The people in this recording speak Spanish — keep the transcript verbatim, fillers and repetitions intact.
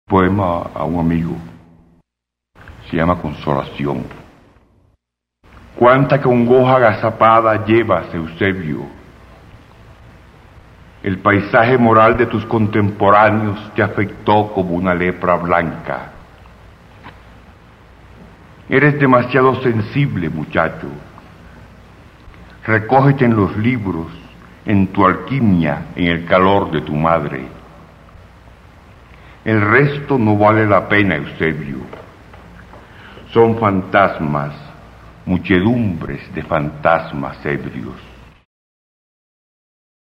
Poema a un amigo. Se llama Consolación. Cuánta congoja agazapada llevas, Eusebio. El paisaje moral de tus contemporáneos te afectó como una lepra blanca. Eres demasiado sensible, muchacho. Recógete en los libros, en tu alquimia, en el calor de tu madre. El resto no vale la pena, Eusebio. Son fantasmas, muchedumbres de fantasmas ebrios.